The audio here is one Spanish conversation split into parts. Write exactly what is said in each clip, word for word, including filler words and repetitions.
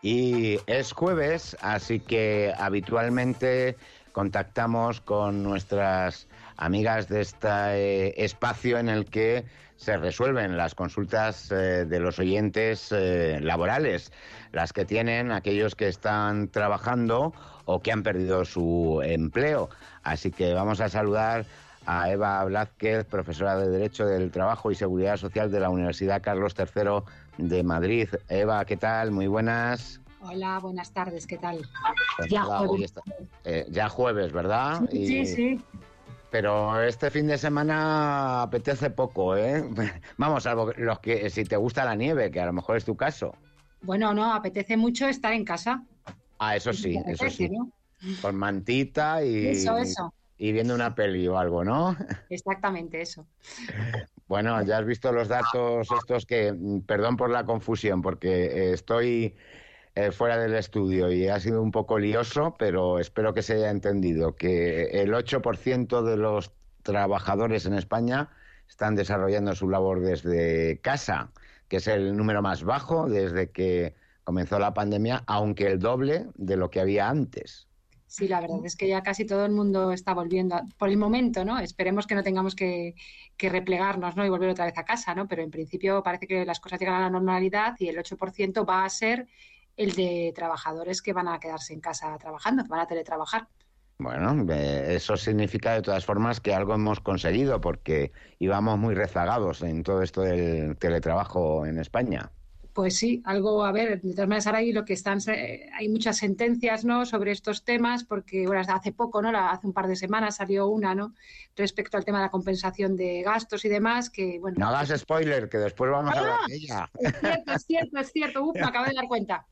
Y es jueves, así que habitualmente contactamos con nuestras amigas de este espacio en el que se resuelven las consultas eh, de los oyentes eh, laborales, las que tienen aquellos que están trabajando o que han perdido su empleo. Así que vamos a saludar a Eva Blázquez, profesora de Derecho del Trabajo y Seguridad Social de la Universidad Carlos tercero de Madrid. Eva, ¿qué tal? Muy buenas. Hola, buenas tardes, ¿qué tal? Pues ya, nada, jueves. Está, eh, ya jueves, ¿verdad? Sí, y, sí, sí. Pero este fin de semana apetece poco, ¿eh? Vamos, salvo los que si te gusta la nieve, que a lo mejor es tu caso. Bueno, no, apetece mucho estar en casa. Ah, eso sí, apetece, eso sí. ¿no? Con mantita y, Eso, eso. y viendo una peli o algo, ¿no? Exactamente eso. Bueno, ya has visto los datos estos que, perdón por la confusión, porque estoy eh, fuera del estudio y ha sido un poco lioso, pero espero que se haya entendido que el ocho por ciento de los trabajadores en España están desarrollando su labor desde casa, que es el número más bajo desde que comenzó la pandemia, aunque el doble de lo que había antes. Sí, la verdad es que ya casi todo el mundo está volviendo, a, por el momento, ¿no? Esperemos que no tengamos que, que replegarnos, ¿no? Y volver otra vez a casa, ¿no? Pero en principio parece que las cosas llegan a la normalidad y el ocho por ciento va a ser el de trabajadores que van a quedarse en casa trabajando, que van a teletrabajar. Bueno, eh, eso significa de todas formas que algo hemos conseguido porque íbamos muy rezagados en todo esto del teletrabajo en España. Pues sí, algo, a ver, de todas maneras ahora hay lo que están, hay muchas sentencias, ¿no?, sobre estos temas, porque bueno, hace poco, ¿no?, hace un par de semanas salió una, ¿no?, respecto al tema de la compensación de gastos y demás, que bueno. No hagas spoiler, que después vamos ¡Ah! a hablar de ella. Es cierto, es cierto, es cierto. Uf, me acabo de dar cuenta.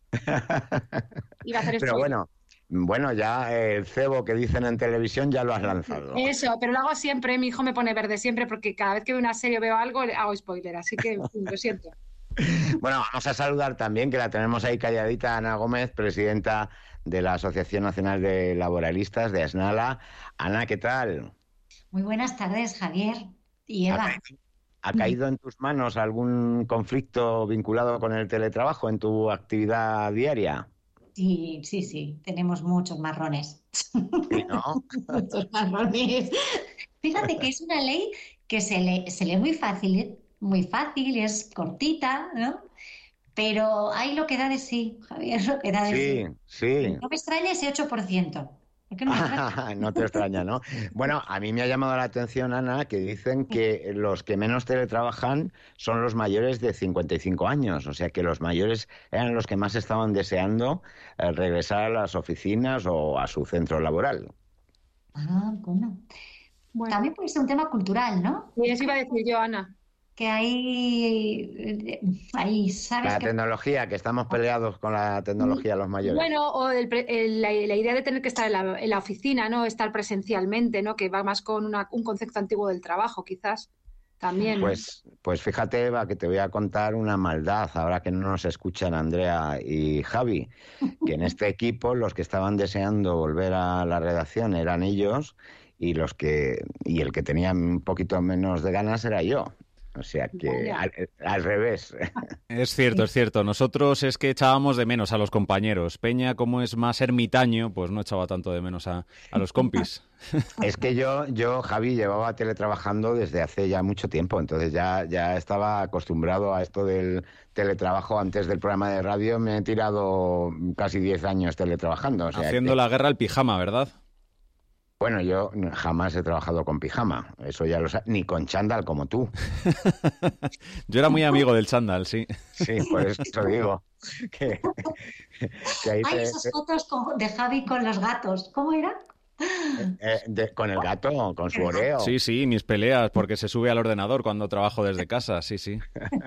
Iba a hacer Pero spoiler. bueno, bueno, ya el cebo que dicen en televisión ya lo has lanzado. Eso, pero lo hago siempre, mi hijo me pone verde siempre, porque cada vez que veo una serie o veo algo, hago spoiler, así que en fin, lo siento. Bueno, vamos a saludar también, que la tenemos ahí calladita, Ana Gómez, presidenta de la Asociación Nacional de Laboralistas de ASNALA. Ana, ¿qué tal? Muy buenas tardes, Javier y Eva. ¿Ha, ca- ¿Ha caído en tus manos algún conflicto vinculado con el teletrabajo en tu actividad diaria? Sí, sí, sí, tenemos muchos marrones. Sí, ¿no? Muchos marrones. Fíjate que es una ley que se lee, se lee muy fácil, muy fácil, es cortita, ¿no? Pero hay lo que da de sí, Javier, lo que da de Sí, sí. sí. No me extraña ese ocho por ciento. ¿Por qué no me extraña? No te extraña, ¿no? Bueno, a mí me ha llamado la atención, Ana, que dicen que los que menos teletrabajan son los mayores de cincuenta y cinco años. O sea, que los mayores eran los que más estaban deseando eh, regresar a las oficinas o a su centro laboral. Ah, bueno. Bueno, También puede ser un tema cultural, ¿no? y eso iba a decir yo, Ana. Que ahí, ahí, ¿sabes La qué? tecnología, que estamos peleados con la tecnología los mayores. Bueno, o el pre- el- la, la idea de tener que estar en la, en la oficina, ¿no?, estar presencialmente, ¿no?, que va más con una- un concepto antiguo del trabajo, quizás, también. Pues, pues fíjate, Eva, que te voy a contar una maldad, ahora que no nos escuchan Andrea y Javi, que en este equipo los que estaban deseando volver a la redacción eran ellos y los que y el que tenía un poquito menos de ganas era yo. O sea que al, al revés. Es cierto, es cierto. Nosotros es que echábamos de menos a los compañeros. Peña, como es más ermitaño, pues no echaba tanto de menos a, a los compis. Es que yo, yo, Javi, llevaba teletrabajando desde hace ya mucho tiempo, entonces ya, ya estaba acostumbrado a esto del teletrabajo. Antes del programa de radio me he tirado casi diez años teletrabajando. O sea Haciendo que, la guerra al pijama, ¿verdad? bueno, yo jamás he trabajado con pijama, eso ya lo sabes, ni con chándal como tú. Yo era muy amigo del chándal, sí. Sí, por eso digo que, que ahí Hay te, esas te- fotos con- de Javi con los gatos. ¿Cómo era? eh, de- con el gato, con su oreo. Sí, sí, mis peleas, porque se sube al ordenador cuando trabajo desde casa, sí, sí.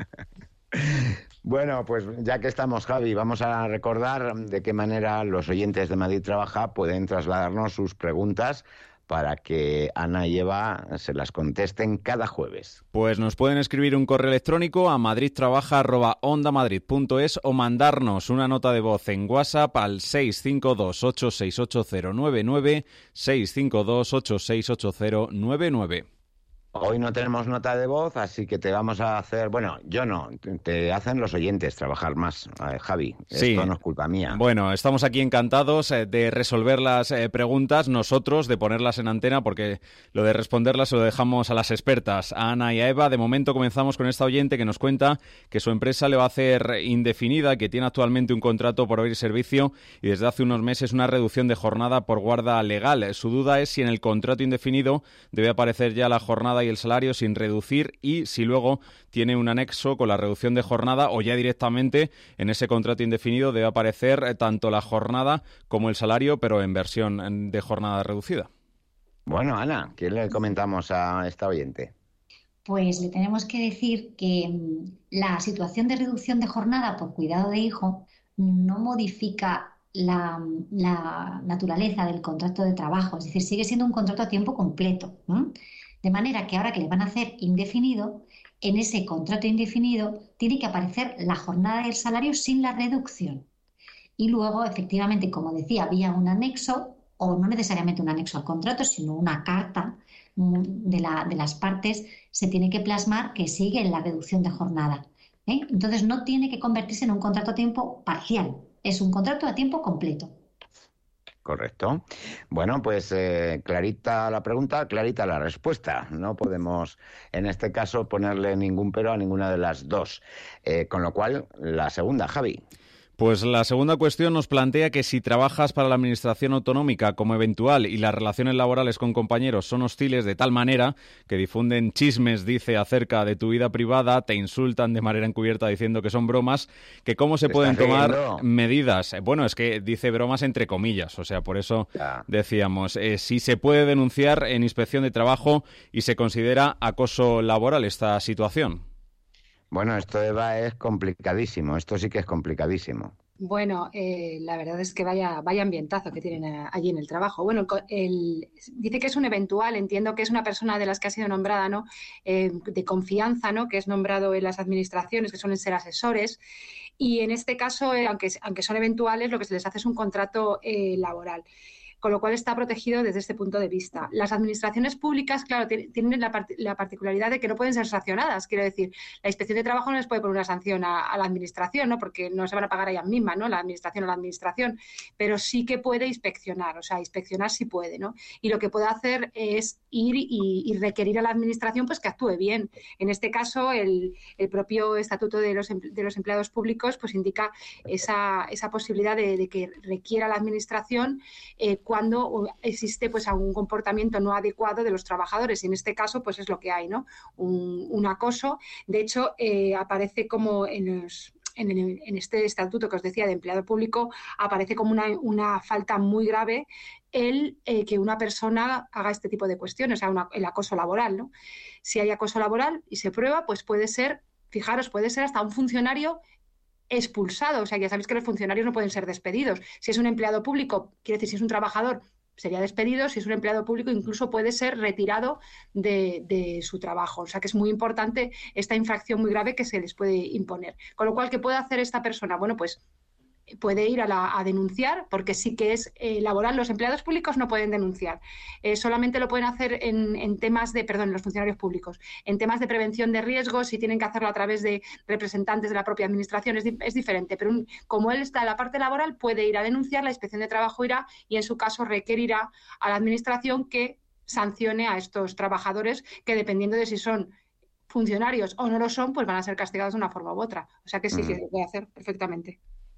Bueno, pues ya que estamos, Javi, vamos a recordar de qué manera los oyentes de Madrid Trabaja pueden trasladarnos sus preguntas para que Ana y Eva se las contesten cada jueves. Pues nos pueden escribir un correo electrónico a madridtrabaja arroba ondamadrid punto es o mandarnos una nota de voz en WhatsApp al seis cinco dos ocho seis ocho cero nueve nueve, seis cinco dos ocho seis ocho cero nueve nueve. Hoy no tenemos nota de voz, así que te vamos a hacer... Bueno, yo no, te hacen los oyentes trabajar más, eh, Javi. Sí. Esto no es culpa mía. Bueno, estamos aquí encantados eh, de resolver las eh, preguntas, nosotros, de ponerlas en antena, porque lo de responderlas se lo dejamos a las expertas, a Ana y a Eva. De momento comenzamos con esta oyente que nos cuenta que su empresa le va a hacer indefinida, que tiene actualmente un contrato por oír servicio y desde hace unos meses una reducción de jornada por guarda legal. Su duda es si en el contrato indefinido debe aparecer ya la jornada y el salario sin reducir y si luego tiene un anexo con la reducción de jornada o ya directamente en ese contrato indefinido debe aparecer tanto la jornada como el salario, pero en versión de jornada reducida. Bueno, Ana, ¿qué le comentamos a esta oyente? Pues le tenemos que decir que mm, la situación de reducción de jornada por cuidado de hijo no modifica la, la naturaleza del contrato de trabajo, es decir, sigue siendo un contrato a tiempo completo. ¿m? De manera que ahora que le van a hacer indefinido, en ese contrato indefinido tiene que aparecer la jornada y el salario sin la reducción. Y luego, efectivamente, como decía, había un anexo, o no necesariamente un anexo al contrato, sino una carta de, la, de las partes, se tiene que plasmar que sigue en la reducción de jornada. ¿eh? Entonces, no tiene que convertirse en un contrato a tiempo parcial, es un contrato a tiempo completo. Correcto. Bueno, pues eh, clarita la pregunta, clarita la respuesta. No podemos, en este caso, ponerle ningún pero a ninguna de las dos. Eh, con lo cual, la segunda, Javi. Pues la segunda cuestión nos plantea que si trabajas para la Administración Autonómica como eventual y las relaciones laborales con compañeros son hostiles de tal manera que difunden chismes, dice, acerca de tu vida privada, te insultan de manera encubierta diciendo que son bromas, que cómo se pueden tomar riendo? medidas. Bueno, es que dice bromas entre comillas, o sea, por eso ya. decíamos, eh, si se puede denunciar en Inspección de Trabajo y se considera acoso laboral esta situación. Bueno, esto, Eva, es complicadísimo. Esto sí que es complicadísimo. Bueno, eh, la verdad es que vaya, vaya ambientazo que tienen a, allí en el trabajo. Bueno, el, el, dice que es un eventual, entiendo que es una persona de las que ha sido nombrada, ¿no? Eh, de confianza, ¿no? Que es nombrado en las administraciones, que suelen ser asesores. Y en este caso, eh, aunque, aunque son eventuales, lo que se les hace es un contrato eh, laboral. Con lo cual está protegido desde este punto de vista. Las administraciones públicas, claro, tienen la, part la particularidad de que no pueden ser sancionadas. Quiero decir, la Inspección de Trabajo no les puede poner una sanción a, a la administración, ¿no? Porque no se van a pagar a ellas mismas, ¿no? La administración o la administración, pero sí que puede inspeccionar, o sea, inspeccionar sí puede, ¿no? Y lo que puede hacer es ir y, y requerir a la administración pues que actúe bien. En este caso, el, el propio Estatuto de los, de los Empleados Públicos pues indica esa, esa posibilidad de, de que requiera la administración eh, cuando existe pues algún comportamiento no adecuado de los trabajadores, y en este caso pues es lo que hay, ¿no? Un, un acoso. De hecho, eh, aparece como en los En, el, en este estatuto que os decía de empleado público, aparece como una, una falta muy grave el eh, que una persona haga este tipo de cuestiones, o sea, una, el acoso laboral, ¿no? Si hay acoso laboral y se prueba, pues puede ser, fijaros, puede ser hasta un funcionario expulsado. O sea, ya sabéis que los funcionarios no pueden ser despedidos. Si es un empleado público, quiere decir, si es un trabajador, sería despedido. Si es un empleado público, incluso puede ser retirado de, de su trabajo. O sea, que es muy importante esta infracción muy grave que se les puede imponer. Con lo cual, ¿qué puede hacer esta persona? Bueno, pues puede ir a, la, a denunciar, porque sí que es eh, laboral. Los empleados públicos no pueden denunciar, eh, solamente lo pueden hacer en, en temas de, perdón, los funcionarios públicos, en temas de prevención de riesgos, si tienen que hacerlo a través de representantes de la propia administración, es, es diferente, pero un, como él está en la parte laboral, puede ir a denunciar, la Inspección de Trabajo irá y en su caso requerirá a la administración que sancione a estos trabajadores que, dependiendo de si son funcionarios o no lo son, pues van a ser castigados de una forma u otra. O sea que sí, mm. que lo puede hacer perfectamente.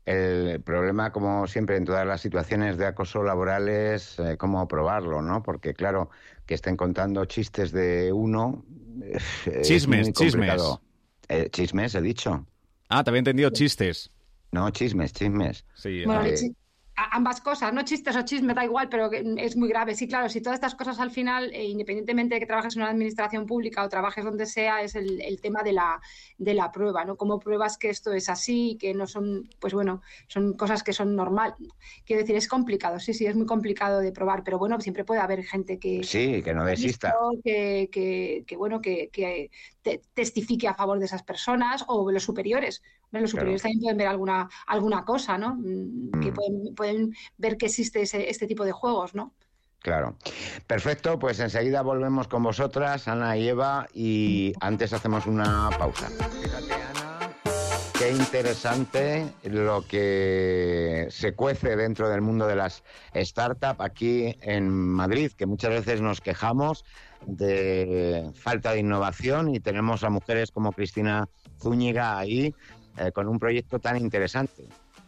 El problema, como siempre, en todas las situaciones de acoso laboral es eh, cómo probarlo, ¿no? Porque, claro, que estén contando chistes de uno... Eh, chismes, chismes. Eh, chismes, he dicho. Ah, te había entendido chistes. No, chismes, chismes. Sí, bueno, eh, ambas cosas, no chistes o chismes, da igual, pero es muy grave. Sí, claro, si todas estas cosas al final, eh, independientemente de que trabajes en una administración pública o trabajes donde sea, es el, el tema de la, de la prueba, ¿no? Cómo pruebas que esto es así y que no son, pues bueno, son cosas que son normal. Quiero decir, es complicado, sí, sí, es muy complicado de probar, pero bueno, siempre puede haber gente que... Sí, que no desista. Que, que, que bueno, que, que te, testifique a favor de esas personas, o los superiores. Los superiores claro. también pueden ver alguna, alguna cosa, ¿no? Mm. Que pueden, pueden ver que existe ese, este tipo de juegos, ¿no? Claro. Perfecto, pues enseguida volvemos con vosotras, Ana y Eva, y antes hacemos una pausa. Fíjate, Ana, qué interesante lo que se cuece dentro del mundo de las startups aquí en Madrid, que muchas veces nos quejamos de falta de innovación y tenemos a mujeres como Cristina Zúñiga ahí eh, con un proyecto tan interesante.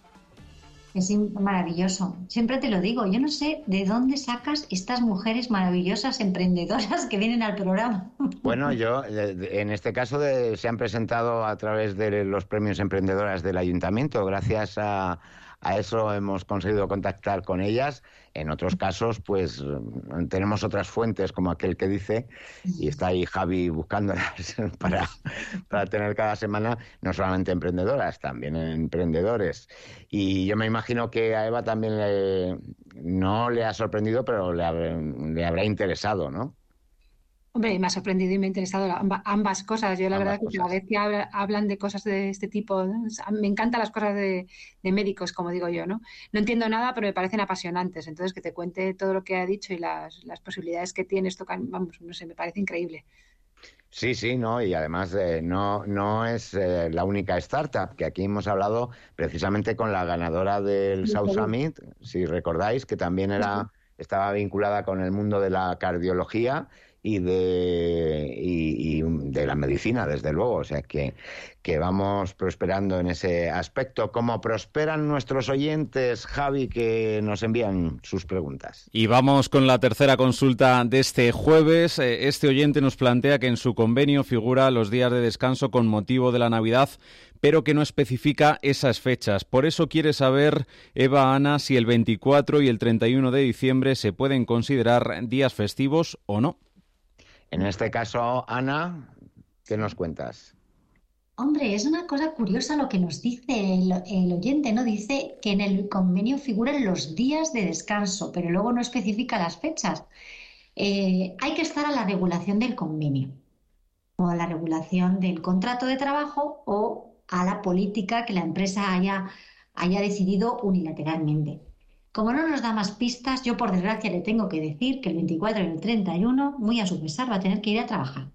Es maravilloso. Siempre te lo digo, yo no sé de dónde sacas estas mujeres maravillosas emprendedoras que vienen al programa. Bueno, yo, en este caso, de, se han presentado a través de los premios emprendedoras del Ayuntamiento. Gracias a, a eso hemos conseguido contactar con ellas. En otros casos, pues tenemos otras fuentes, como aquel que dice, y está ahí Javi buscándolas para, para tener cada semana, no solamente emprendedoras, también emprendedores. Y yo me imagino que a Eva también le, no le ha sorprendido, pero le, habrá, le habrá interesado, ¿no? Hombre, me ha sorprendido y me ha interesado amba, ambas cosas. Yo la ambas verdad que cada vez que habla, hablan de cosas de este tipo, ¿no? O sea, me encantan las cosas de, de médicos, como digo yo, ¿no? No entiendo nada, pero me parecen apasionantes. Entonces, que te cuente todo lo que ha dicho y las, las posibilidades que tiene esto, vamos, no sé, me parece increíble. Sí, sí, no, y además eh, no, no es eh, la única startup, que aquí hemos hablado precisamente con la ganadora del Sí, South sí. Summit, si recordáis, que también era, estaba vinculada con el mundo de la cardiología y de, y, y de la medicina, desde luego. O sea, que, que vamos prosperando en ese aspecto. ¿Cómo prosperan nuestros oyentes, Javi, que nos envían sus preguntas? Y vamos con la tercera consulta de este jueves. Este oyente nos plantea que en su convenio figura los días de descanso con motivo de la Navidad, pero que no especifica esas fechas. Por eso quiere saber, Eva, Ana, si el veinticuatro y el treinta y uno de diciembre se pueden considerar días festivos o no. En este caso, Ana, ¿qué nos cuentas? Hombre, es una cosa curiosa lo que nos dice el, el oyente, ¿no? Dice que en el convenio figuran los días de descanso, pero luego no especifica las fechas. Eh, hay que estar a la regulación del convenio, o a la regulación del contrato de trabajo, o a la política que la empresa haya, haya decidido unilateralmente. Como no nos da más pistas, yo por desgracia le tengo que decir que el veinticuatro y el treinta y uno, muy a su pesar, va a tener que ir a trabajar.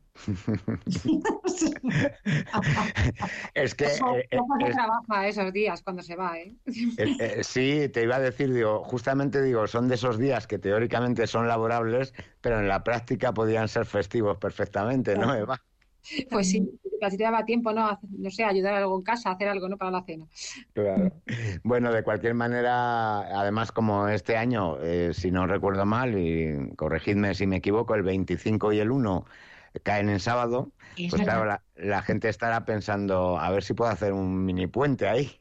Es que... Ojo, eh, eh, ojo se es- trabaja esos días cuando se va, ¿eh? Eh, eh, sí, te iba a decir, digo, justamente digo, son de esos días que teóricamente son laborables, pero en la práctica podían ser festivos perfectamente, ¿no, Eva? Pues sí, así te daba tiempo, ¿no? No sé, ayudar a algo en casa, hacer algo, ¿no? Para la cena. Claro. Bueno, de cualquier manera, además como este año, eh, si no recuerdo mal, y corregidme si me equivoco, el veinticinco y el uno caen en sábado, Es pues claro, verdad. la, la gente estará pensando, a ver si puedo hacer un mini puente ahí.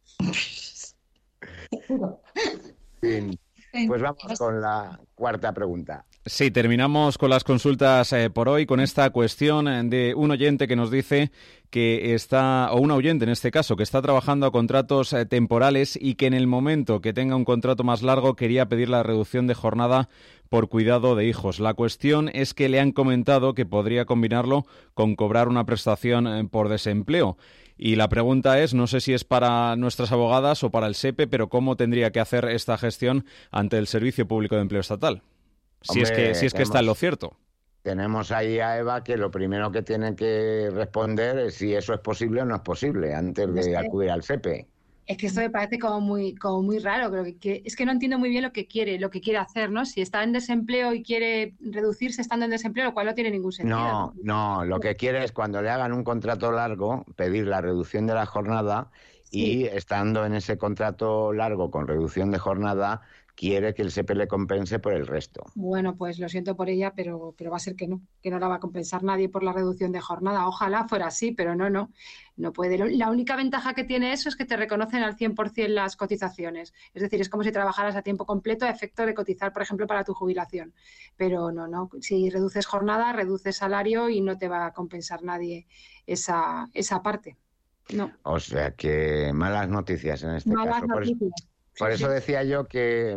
Seguro. Fin. Pues vamos Pues, con la cuarta pregunta. Sí, terminamos con las consultas eh, por hoy con esta cuestión eh, de un oyente que nos dice que está, o una oyente en este caso, que está trabajando a contratos eh, temporales y que en el momento que tenga un contrato más largo quería pedir la reducción de jornada por cuidado de hijos. La cuestión es que le han comentado que podría combinarlo con cobrar una prestación eh, por desempleo. Y la pregunta es, no sé si es para nuestras abogadas o para el SEPE, pero ¿cómo tendría que hacer esta gestión ante el Servicio Público de Empleo Estatal? Si Hombre, es que, si es que está en lo tenemos- cierto. Tenemos ahí a Eva que lo primero que tiene que responder es si eso es posible o no es posible antes Es de que, acudir al SEPE. es que esto me parece como muy, como muy raro. Creo que, que- es que no entiendo muy bien lo que quiere, lo que quiere hacer, ¿no? Si está en desempleo y quiere reducirse estando en desempleo, lo cual no tiene ningún sentido, ¿no? No, no, lo que quiere es cuando le hagan un contrato largo pedir la reducción de la jornada Sí. y estando en ese contrato largo con reducción de jornada quiere que el SEPE le compense por el resto. Bueno, pues lo siento por ella, pero, pero va a ser que no, que no la va a compensar nadie por la reducción de jornada. Ojalá fuera así, pero no, no, no puede. Lo- La única ventaja que tiene eso es que te reconocen al cien por ciento las cotizaciones. Es decir, es como si trabajaras a tiempo completo a efecto de cotizar, por ejemplo, para tu jubilación. Pero no, no, si reduces jornada, reduces salario y no te va a compensar nadie esa, esa parte. No, O sea que malas noticias en este malas caso. Por eso, noticias. Por Sí, eso sí. decía yo que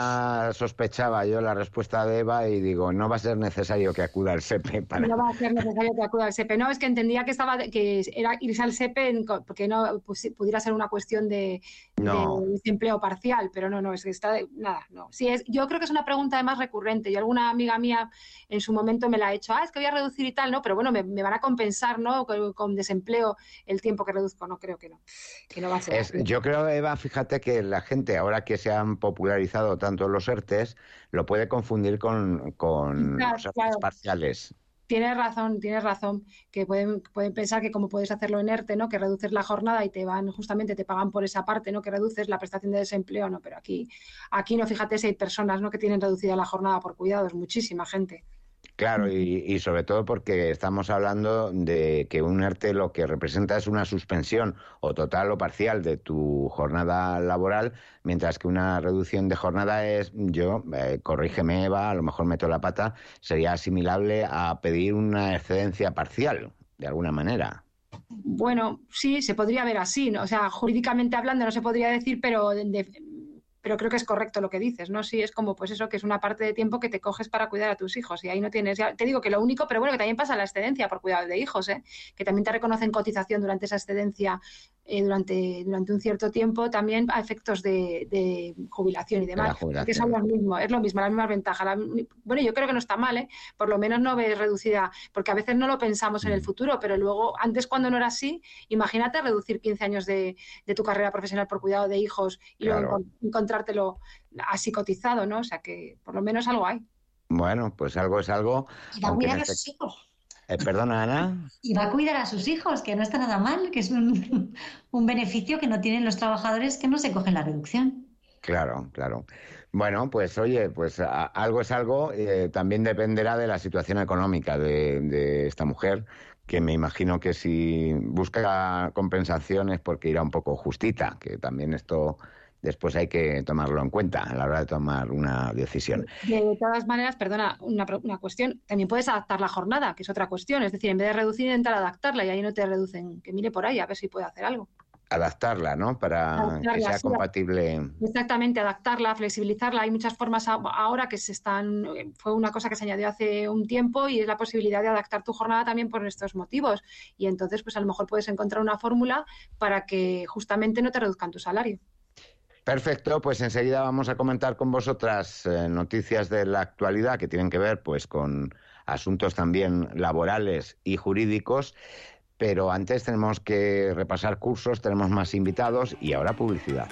ya sospechaba yo la respuesta de Eva y digo, no va a ser necesario que acuda al SEPE para... No va a ser necesario que acuda al SEPE. No, es que entendía que estaba que era irse al SEPE en- porque no pues, pudiera ser una cuestión de, de No, desempleo parcial, pero no, no, es que está de- nada, no. Sí, es, yo creo que es una pregunta además recurrente. Y alguna amiga mía en su momento me la ha hecho, ah, es que voy a reducir y tal, no, pero bueno, me, me van a compensar, ¿no? Con, con desempleo el tiempo que reduzco, no creo que no, que no va a ser es, así. yo creo, Eva, fíjate que la gente, ahora que se han popularizado tanto los ERTES, lo puede confundir con, con Claro, los ERTES claro. parciales. Tienes razón, tienes razón, que pueden, pueden pensar que como puedes hacerlo en ERTE, ¿no? Que reduces la jornada y te van, justamente te pagan por esa parte, ¿no? Que reduces la prestación de desempleo, ¿no? Pero aquí, aquí no, fíjate si hay personas, ¿no? Que tienen reducida la jornada por cuidados, muchísima gente. Claro, y, y sobre todo porque estamos hablando de que un ERTE lo que representa es una suspensión o total o parcial de tu jornada laboral, mientras que una reducción de jornada es, yo, eh, corrígeme Eva, a lo mejor meto la pata, sería asimilable a pedir una excedencia parcial, de alguna manera. Bueno, sí, se podría ver así, ¿no? O sea, jurídicamente hablando no se podría decir, pero, de- de- pero creo que es correcto lo que dices, ¿no? Sí, es como, pues eso, que es una parte de tiempo que te coges para cuidar a tus hijos y ahí no tienes, ya, te digo que lo único, pero bueno, que también pasa la excedencia por cuidado de hijos, ¿eh? Que también te reconocen cotización durante esa excedencia, eh, durante, durante un cierto tiempo, también a efectos de, de jubilación y De la demás, que son jubilación. lo mismo, es lo mismo, la misma ventaja. La- bueno, yo creo que no está mal, ¿eh? Por lo menos no ves reducida, porque a veces no lo pensamos en el futuro, pero luego, antes cuando no era así, imagínate reducir quince años de, de tu carrera profesional por cuidado de hijos y luego Claro. encon- encontrártelo así cotizado, ¿no? O sea que por lo menos algo hay. Bueno, pues algo es algo, Y va a aunque en cuidar a este... sus hijos. Eh, perdona, Ana. Y va a cuidar a sus hijos, que no está nada mal, que es un, un beneficio que no tienen los trabajadores que no se cogen la reducción. Claro, claro. Bueno, pues oye, pues a- algo es algo. Eh, también dependerá de la situación económica de, de esta mujer, que me imagino que si busca compensaciones porque irá un poco justita, que también esto después hay que tomarlo en cuenta a la hora de tomar una decisión. De todas maneras, perdona, una, pro- una cuestión, también puedes adaptar la jornada, que es otra cuestión, es decir, en vez de reducir, intentar adaptarla y ahí no te reducen, que mire por ahí a ver si puede hacer algo. Adaptarla, ¿no? Para que Adaptarla, sea sí, compatible. exactamente, adaptarla, flexibilizarla. Hay muchas formas a- ahora que se están, eh, fue una cosa que se añadió hace un tiempo y es la posibilidad de adaptar tu jornada también por estos motivos. Y entonces, pues a lo mejor puedes encontrar una fórmula para que justamente no te reduzcan tu salario. Perfecto, pues enseguida vamos a comentar con vosotras eh, noticias de la actualidad que tienen que ver pues con asuntos también laborales y jurídicos, pero antes tenemos que repasar cursos, tenemos más invitados y ahora publicidad.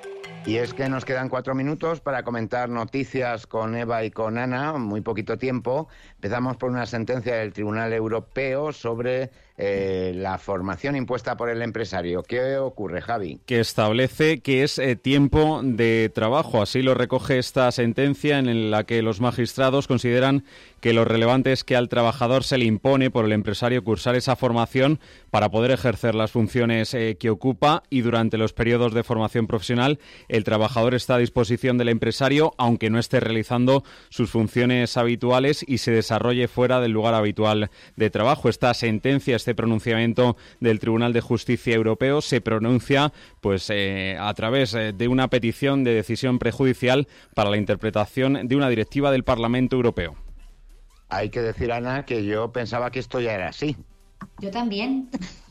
Y es que nos quedan cuatro minutos para comentar noticias con Eva y con Ana, muy poquito tiempo. Empezamos por una sentencia del Tribunal Europeo sobre eh, la formación impuesta por el empresario. ¿Qué ocurre, Javi? Que establece que es eh, tiempo de trabajo. Así lo recoge esta sentencia en la que los magistrados consideran que lo relevante es que al trabajador se le impone por el empresario cursar esa formación para poder ejercer las funciones eh, que ocupa, y durante los periodos de formación profesional el trabajador está a disposición del empresario aunque no esté realizando sus funciones habituales y se desarrolle fuera del lugar habitual de trabajo. Esta sentencia, este pronunciamiento del Tribunal de Justicia Europeo se pronuncia pues eh, a través eh, de una petición de decisión prejudicial para la interpretación de una directiva del Parlamento Europeo. Hay que decir, Ana, que yo pensaba que esto ya era así. Yo también.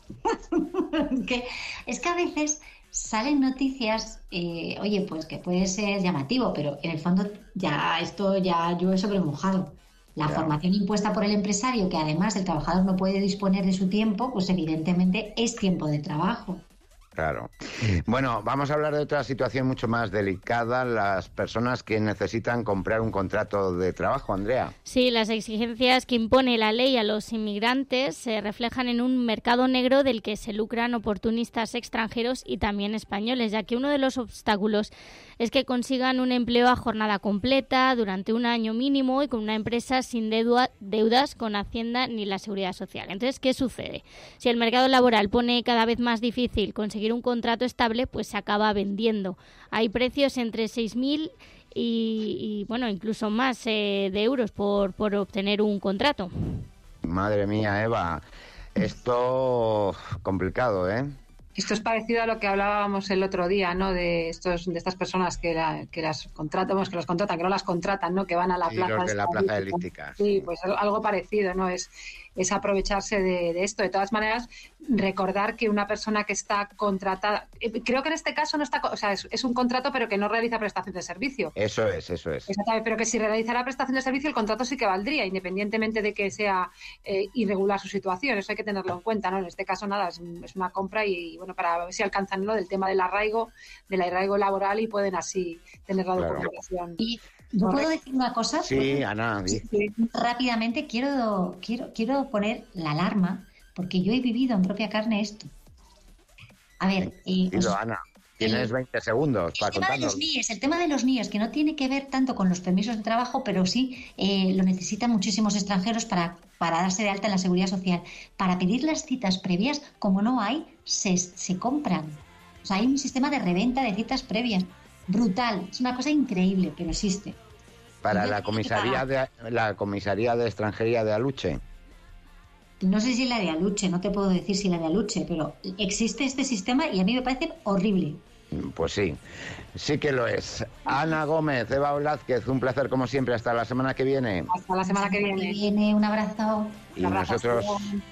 que, es que a veces salen noticias, eh, oye, pues que puede ser llamativo, pero en el fondo ya esto ya llueve sobre mojado. La Ya. formación impuesta por el empresario, que además el trabajador no puede disponer de su tiempo, pues evidentemente es tiempo de trabajo. Claro. Bueno, vamos a hablar de otra situación mucho más delicada, las personas que necesitan comprar un contrato de trabajo, Andrea. Sí, las exigencias que impone la ley a los inmigrantes se reflejan en un mercado negro del que se lucran oportunistas extranjeros y también españoles, ya que uno de los obstáculos es que consigan un empleo a jornada completa durante un año mínimo y con una empresa sin deuda, deudas con Hacienda ni la Seguridad Social. Entonces, ¿qué sucede? Si el mercado laboral pone cada vez más difícil conseguir un contrato estable, pues se acaba vendiendo. Hay precios entre seis mil y, y bueno, incluso más eh, de euros por, por obtener un contrato. Madre mía, Eva, esto complicado, ¿eh? Esto es parecido a lo que hablábamos el otro día, ¿no? De estos, de estas personas que, la, que las contratan, que las contratan, que no las contratan, ¿no? Que van a la sí, plaza. Los de la plaza elíptica. Sí, pues algo parecido, ¿no? Es, es aprovecharse de, de esto. De todas maneras, recordar que una persona que está contratada, creo que en este caso no está, o sea, es, es un contrato, pero que no realiza prestación de servicio. Eso es, eso es. Exactamente, pero que si realizara prestación de servicio, el contrato sí que valdría, independientemente de que sea eh, irregular su situación. Eso hay que tenerlo en cuenta, ¿no? En este caso, nada, es, es una compra y, bueno, para ver si alcanzan lo del tema del arraigo, del arraigo laboral y pueden así tener la Claro. documentación. Y yo puedo decir una cosa. Sí, Ana. Sí, sí. Rápidamente quiero, quiero, quiero poner la alarma, porque yo he vivido en propia carne esto. A ver, eh, Dilo, os- Ana. Tienes el- veinte segundos El para tema de los contarnos. N I E S, el tema de los N I E S, que no tiene que ver tanto con los permisos de trabajo, pero sí eh, lo necesitan muchísimos extranjeros para, para darse de alta en la seguridad social. Para pedir las citas previas, como no hay, se, se compran. O sea, hay un sistema de reventa de citas previas. Brutal. Es una cosa increíble, pero existe. Para Yo la tengo que comisaría de la comisaría de extranjería de Aluche. No sé si la de Aluche, no te puedo decir si la de Aluche, pero existe este sistema y a mí me parece horrible. Pues sí, sí que lo es. Ana Gómez, Eva Blázquez, un placer como siempre. Hasta la semana que viene. Hasta la semana que viene. Viene un abrazo. Y Un abrazo. nosotros